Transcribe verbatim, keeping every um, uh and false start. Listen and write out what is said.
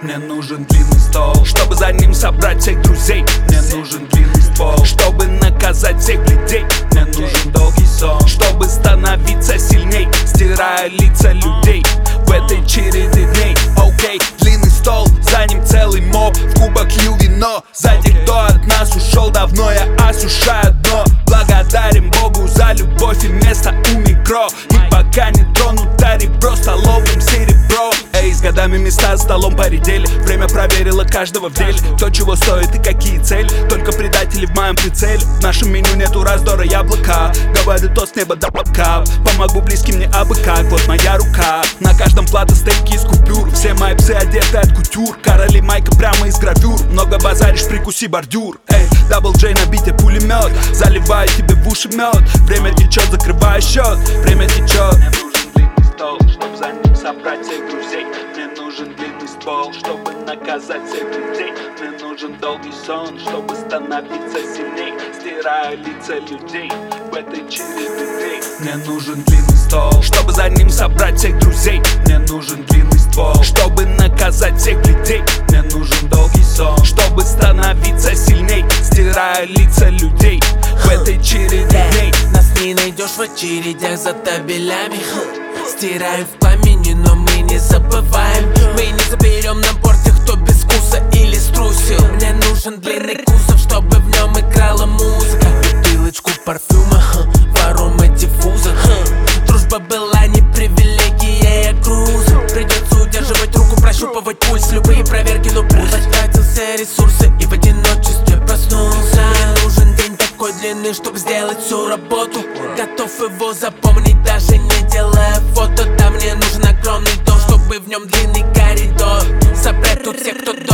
Мне нужен длинный стол, чтобы за ним собрать всех друзей. Мне нужен длинный ствол, чтобы наказать всех людей. Мне нужен долгий сон, чтобы становиться сильней, стирая лица людей в этой череде дней. Окей, okay, длинный стол, за ним целый моб, в кубок лью вино. Сзади кто от нас ушел давно, я осушаю дно. Благодарен Богу за любовь и место у микро. И пока не тронуто ребро, столовым серебро. Эй, с годами места за столом поредели. Время проверило каждого в деле. Кто чего стоит и какие цели. Только предатели в моем прицеле. В нашем меню нету раздора яблока. Говорю тост неба до потка. Помогу близким не абы как, вот моя рука. На каждом плато стейки из купюр. Все мои псы одеты от кутюр. Короли майка прямо из гравюр. Много базаришь, прикуси бордюр. Эй, дабл джей на бите пулемет. Заливаю тебе в уши мед. Время течет, закрываю счет. Время течет. Мне нужен длинный стол, чтобы за ним собрать всех друзей. Мне нужен длинный ствол, чтобы наказать всех людей. Мне нужен долгий сон, чтобы становиться сильней, стирая лица людей в этой череде дней. Мне нужен длинный стол, чтобы за ним собрать всех друзей. Мне нужен длинный ствол, чтобы наказать всех людей. Мне нужен долгий сон, чтобы становиться сильней, стирая лица людей в этой череде дней. Нас не найдешь в очередях за табелями. Стираем в пламени, но мы не забываем. Мы не заберем набор тех, кто без вкуса или струсил. Мне нужен длинный кузов, чтобы в нем играла музыка. Бутылочку парфюма, в арома диффуза. Дружба была не привилегия, я груз. Придется удерживать руку, прощупывать пульс. Любые проверки, но пульс. Потратил все ресурсы и в одиночестве проснулся. Мне нужен день такой длины, чтобы сделать всю работу. Готов его запомнить, даже не делая фото. Да, мне нужен огромный дом, чтобы в нем длинный коридор. Собрать тут всех, кто